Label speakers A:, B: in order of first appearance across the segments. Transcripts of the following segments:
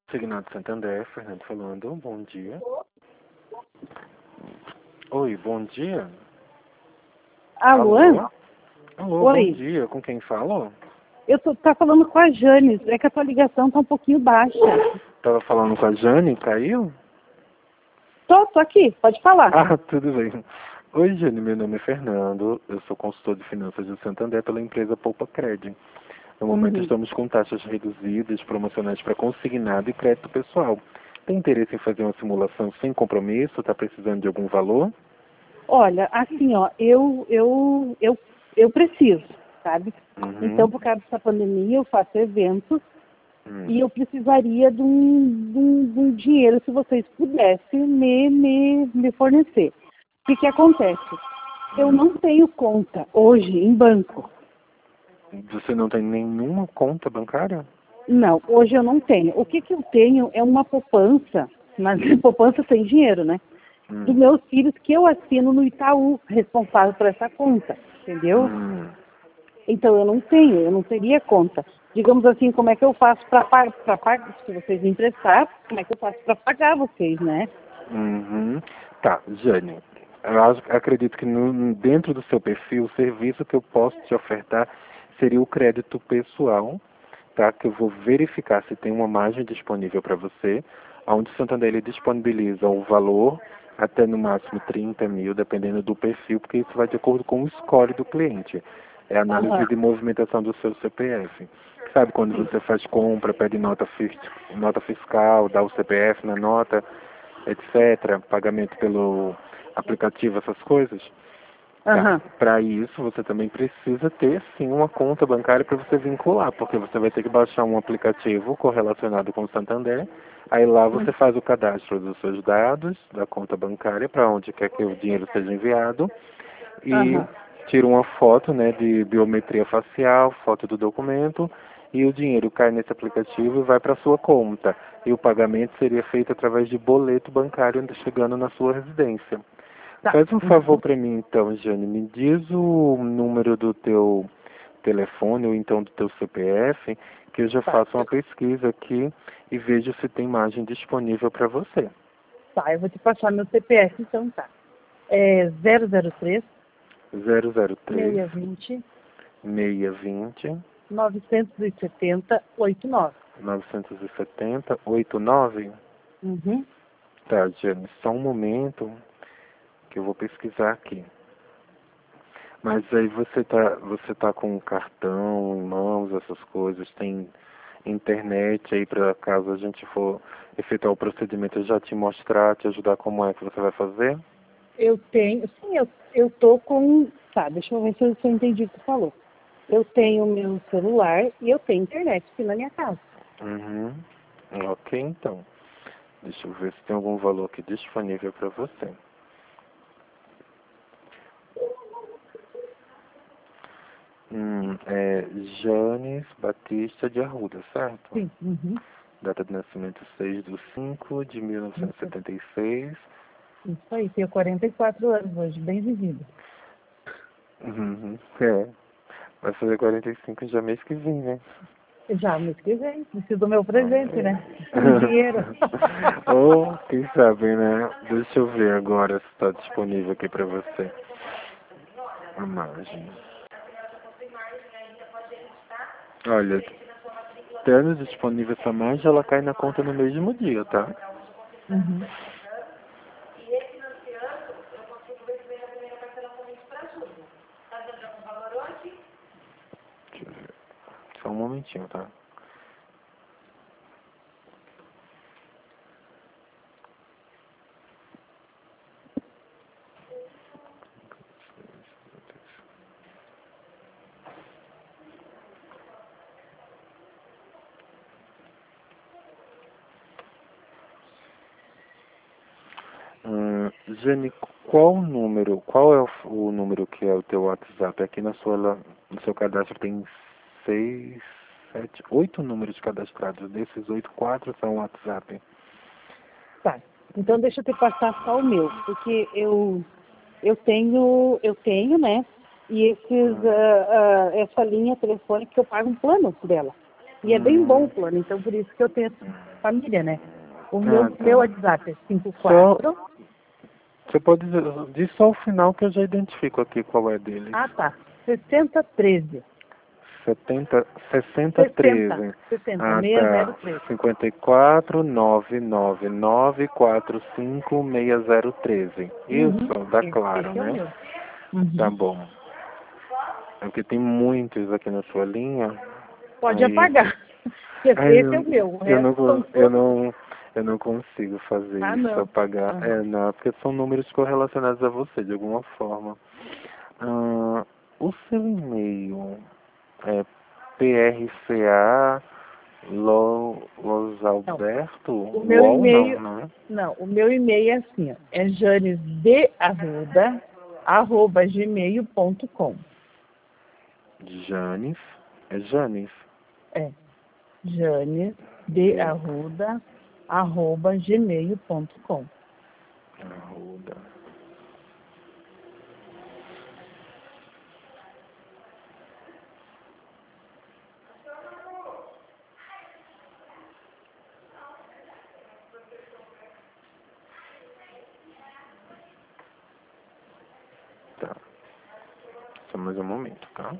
A: Signado Santander, Fernando falando. Bom dia. Oi, bom dia.
B: Alô?
A: Alô,
B: Oi.
A: bom dia. Com quem falo?
B: Tá falando com a Janes. É que a tua ligação tá um pouquinho baixa.
A: Tava falando com a Jane, caiu?
B: Tô aqui, pode falar.
A: Ah, tudo bem. Oi, Jane, meu nome é Fernando. Eu sou consultor de finanças de Santander pela empresa Poupa Cred. No momento estamos com taxas reduzidas, promocionais para consignado e crédito pessoal. Tem interesse em fazer uma simulação sem compromisso? Está precisando de algum valor?
B: Olha, assim, ó, eu preciso, sabe? Então, por causa dessa pandemia, eu faço eventos e eu precisaria de um dinheiro, se vocês pudessem me fornecer. O que acontece? Eu não tenho conta hoje em banco.
A: Você não tem nenhuma conta bancária?
B: Não, hoje eu não tenho. O que eu tenho é uma poupança, mas poupança sem dinheiro, né? Dos meus filhos que eu assino no Itaú, responsável por essa conta, entendeu? Então eu não teria conta. Digamos assim, como é que eu faço para pagar, se vocês me emprestar, como é que eu faço para pagar vocês, né?
A: Tá, Jane, acredito que dentro do seu perfil, o serviço que eu posso te ofertar seria o crédito pessoal, tá? Que eu vou verificar se tem uma margem disponível para você, onde o Santander ele disponibiliza o valor até no máximo 30 mil, dependendo do perfil, porque isso vai de acordo com o score do cliente. É a análise de movimentação do seu CPF. Sabe quando você faz compra, pede nota fiscal, dá o CPF na nota, etc., pagamento pelo aplicativo, essas coisas? Tá. Para isso, você também precisa ter, sim, uma conta bancária para você vincular, porque você vai ter que baixar um aplicativo correlacionado com o Santander, aí lá você faz o cadastro dos seus dados, da conta bancária, para onde quer que o dinheiro seja enviado, e tira uma foto, né, de biometria facial, foto do documento, e o dinheiro cai nesse aplicativo e vai para sua conta. E o pagamento seria feito através de boleto bancário chegando na sua residência. Faz um favor para mim, então, Jane. Me diz o número do teu telefone ou então do teu CPF, que eu já faço uma pesquisa aqui e vejo se tem margem disponível para você.
B: Tá, eu vou te passar meu CPF, então tá. É 003
A: 003
B: 620
A: 620
B: 970 89.
A: 970 89. Tá, Jane, só um momento que eu vou pesquisar aqui. Mas aí você tá com um cartão em mãos, essas coisas, tem internet aí para caso a gente for efetuar o procedimento, eu já te mostrar, te ajudar como é que você vai fazer?
B: Eu tenho, sim, eu tô com, tá, deixa eu ver se eu entendi o que você falou. Eu tenho meu celular e eu tenho internet aqui na minha casa.
A: Ok, então. Deixa eu ver se tem algum valor aqui disponível para você. É Janes Batista de Arruda, certo?
B: Sim.
A: Data de nascimento 6/5/1976.
B: Isso aí, tenho 44 anos hoje, bem vivido.
A: É. Vai fazer 45 já mês que vem, né?
B: Já mês que vem, preciso do meu presente, né? Dinheiro.
A: Quem sabe, né? Deixa eu ver agora se está disponível aqui para você. A margem. Olha, tendo disponível essa margem, ela cai na conta no mesmo dia, tá? Deixa eu ver. Só um momentinho, tá? Jane, qual é o número que é o teu WhatsApp? Aqui no seu cadastro tem 6, 7, 8 números cadastrados. Desses 8, 4 são WhatsApp.
B: Tá, então deixa eu te passar só o meu, porque eu tenho, né? E essa linha telefônica que eu pago um plano dela. E é bem bom o plano, então por isso que eu tenho. família, né? O
A: tá.
B: meu WhatsApp é
A: Só,
B: 54.
A: você pode dizer só o final que eu já identifico aqui qual é deles.
B: Ah, tá. 6013.
A: 60
B: 60.
A: 13.
B: 60.
A: Ah, tá.
B: 603.
A: 54 999 45 6013.
B: Uhum.
A: Isso, dá claro,
B: Esse é o
A: né?
B: meu.
A: Tá
B: Uhum.
A: bom. É porque tem muitos aqui na sua linha.
B: Pode
A: Aí,
B: apagar.
A: aí
B: Esse é o meu. O
A: eu não,
B: resto são
A: eu
B: todos.
A: não, eu não consigo fazer
B: Ah,
A: isso,
B: não.
A: apagar. É,
B: Uhum.
A: não, porque são números correlacionados a você, de alguma forma. Ah, o seu e-mail é PRCA Los
B: Não.
A: Alberto?
B: O meu
A: LOL não,
B: e-mail.
A: né?
B: Não, o meu e-mail é assim, ó. É janesdearruda@gmail.com.
A: Janis. É Janis.
B: É.
A: De
B: janesdearruda@gmail.com.
A: Arruda. Tá. Só mais um momento, tá?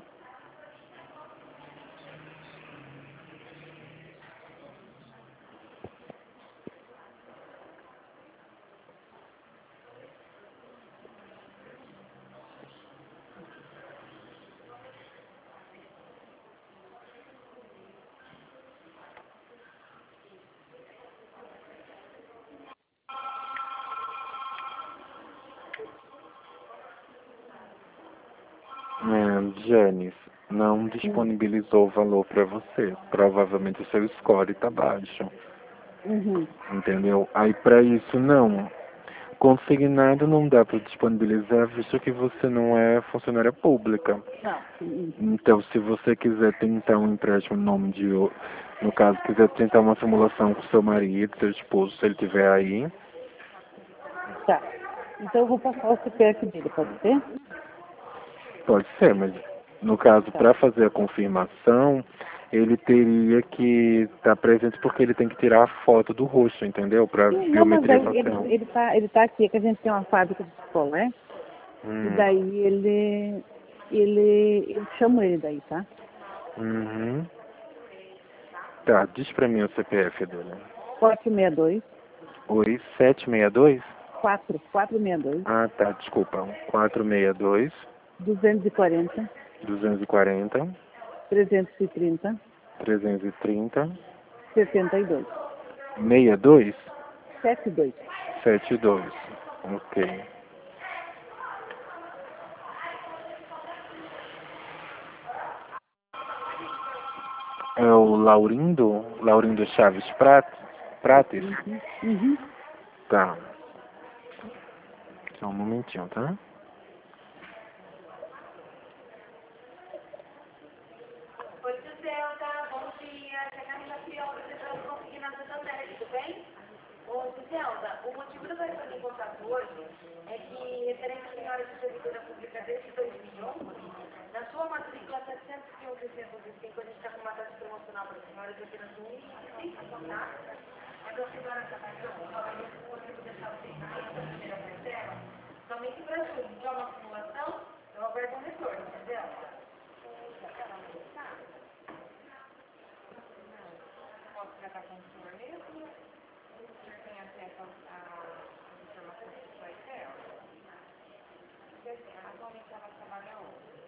A: Janis, não disponibilizou o valor para você. Provavelmente o seu score está baixo.
B: Uhum.
A: Entendeu? Aí para isso não. Consignado não dá para disponibilizar, visto que você não é funcionária pública.
B: Não. Uhum.
A: Então, se você quiser tentar um empréstimo no nome de no caso, quiser tentar uma simulação com seu marido, seu esposo, se ele estiver aí,
B: Tá. Então eu vou passar o CPF dele, pode ser?
A: pode ser, mas no caso,
B: Tá.
A: para fazer a confirmação, ele teria que estar presente porque ele tem que tirar a foto do rosto, entendeu? Para
B: Sim, não, mas
A: biometria
B: daí ele,
A: facial.
B: ele, tá, ele tá aqui, que a gente tem uma fábrica de picolé, e
A: Hum.
B: daí eu chamo ele daí, tá?
A: Uhum. Tá, diz pra mim o CPF dele.
B: 462
A: Oi, 762.
B: 462
A: Ah, tá, desculpa. 462
B: 240
A: 240
B: 330
A: 330
B: 72
A: 62
B: 72.
A: 72. Ok. É o Laurindo Chaves Prates?
B: Uhum. Uhum.
A: Tá. Só um momentinho, tá?
C: Oi, Giselda, bom dia. É a Camila Crioula, tentando conseguir na Santander, tudo bem? Ô, Giselda, o motivo do meu estar em contato hoje é que, referente à senhora de servidora pública desde 2011, na sua matrícula 701-605, a gente está com uma taxa promocional para a senhora de apenas R$ 1,25, tá? Mas a senhora está pagando, novamente, o motivo deixar você na primeira parcela, somente para julho, que é uma simulação, eu aguardo um retorno, Giselda. Posso tratar com o senhor mesmo? O senhor tem acesso às informações pessoais dela? Porque assim, atualmente ela trabalha onde?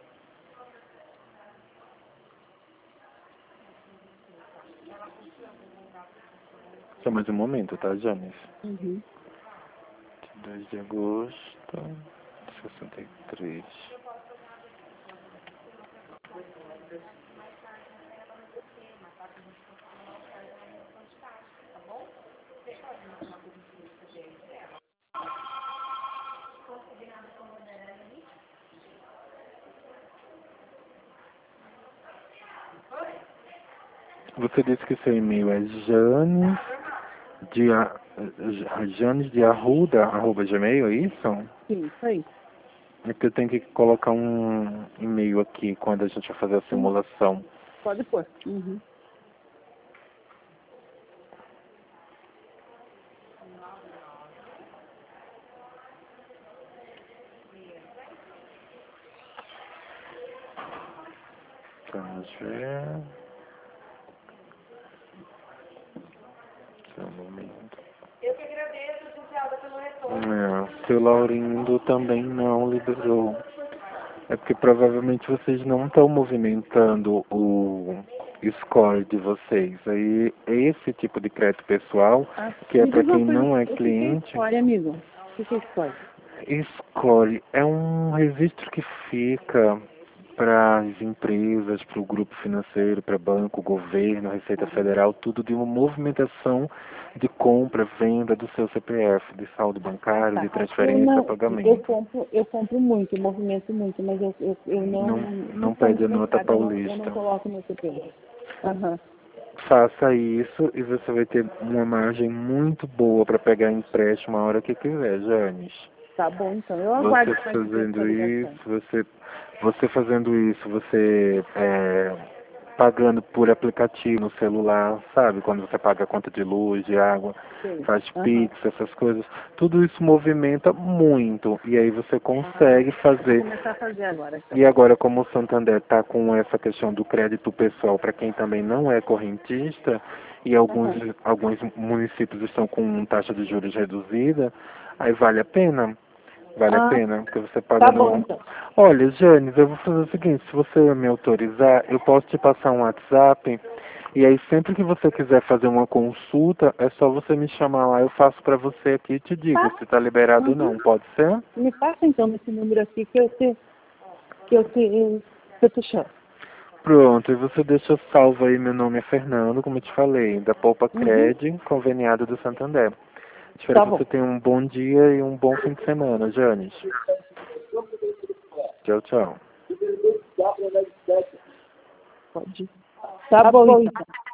C: Ela possui algum contrato com
A: Só mais um momento, tá, Janis?
B: Uhum.
A: 2 de agosto, 63. Você disse que seu e-mail é janesdearruda@gmail, é isso?
B: Sim, isso aí.
A: É que eu tenho que colocar um e-mail aqui quando a gente vai fazer a
B: Sim,
A: simulação.
B: pode pôr. Uhum.
A: Vamos ver. Só um momento.
C: Eu que agradeço, Gisela, pelo retorno.
A: Seu Laurindo também não liberou. É porque provavelmente vocês não estão movimentando o score de vocês. Aí esse tipo de crédito pessoal, que é para quem não é cliente.
B: Score, amigo. O que é score?
A: Score é um registro que fica para as empresas, para o grupo financeiro, para banco, governo, Receita Federal, tudo de uma movimentação de compra, venda do seu CPF, de saldo bancário, de transferência, pagamento.
B: Eu compro muito, eu movimento muito, mas eu
A: Não pede a nota
B: eu
A: paulista.
B: não coloco meu CPF. Aham.
A: Faça isso e você vai ter uma margem muito boa para pegar empréstimo a hora que quiser, Janes.
B: Tá bom, então. Eu aguardo
A: Você fazendo isso, você fazendo isso, você pagando por aplicativo no celular, sabe? Quando você paga a conta de luz, de água, faz Pix, essas coisas, tudo isso movimenta muito. E aí você consegue fazer.
B: Vou começar a fazer agora. Então.
A: E agora, como o Santander está com essa questão do crédito pessoal para quem também não é correntista, e alguns municípios estão com taxa de juros reduzida, aí vale a pena. Vale a pena, porque você paga
B: tá bom, então.
A: Olha, Janes, eu vou fazer o seguinte, se você me autorizar, eu posso te passar um WhatsApp, e aí sempre que você quiser fazer uma consulta, é só você me chamar lá, eu faço pra você aqui e te digo se tá liberado ou não, pode ser?
B: Me passa então nesse número aqui que eu te chamo.
A: Pronto, e você deixa salvo aí, meu nome é Fernando, como eu te falei, da Poupa Cred, conveniado do Santander. Espero que você tenha um bom dia e um bom fim de semana, Janes. Tchau, tchau.
B: Pode. Tá bom, então.